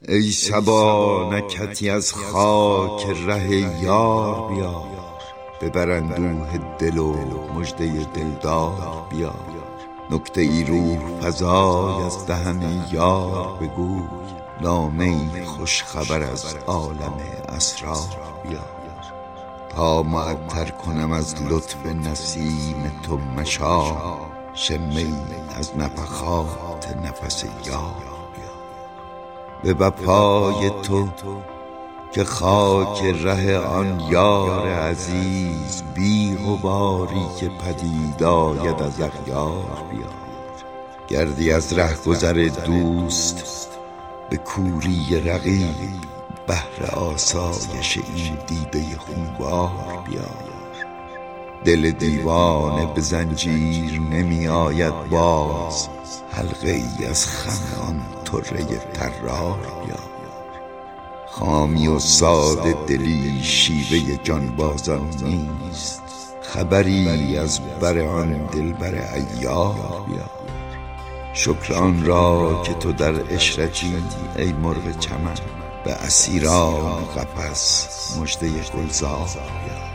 ای صبا نکهتی از خاک ره یار بیار، ببر اندوه دل و مژده دلدار بیار. نکته ای روح فزای از دهن یار بگوی، نامه ای خوش خبر از عالم اسرار بیار. تا معطر کنم از لطف نسیم تو مشام، شمه ای از نفخات نفس یار. به وفای تو که خاک ره آن یار عزیز، بی غباری که پدید آید از اغیار بیار. گردی از رهگذر دوست به کوری رقیب، بهر آسایش این دیده خونبار بیار. دل دیوانه به زنجیر نمی آید باز، حلقه ای از خم آن طره طرار بیار. خامی و ساده دلی شیوه جانبازان نیست، خبری از بر آن دلبر عیار بیار. شکر آن را که تو در عشرتی ای مرغ چمن، به اسیران قفس مژده گلزار بیار.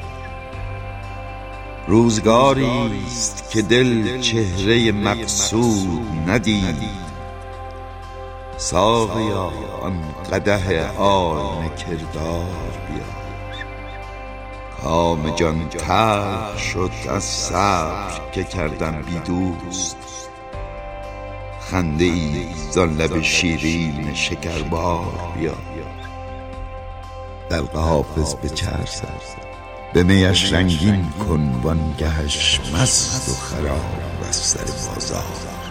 روزگاری است که دل چهره مقصود ندید، ساقیا آن قدح آینه کردار بیار. کام جان تلخ شد از صبر که کردم بی دوست، خنده ای زان لب شیرین شکربار بیار. دلق حافظ به چرخ به میش رنگین کن، وانگهش مست و خراب از سر بازار.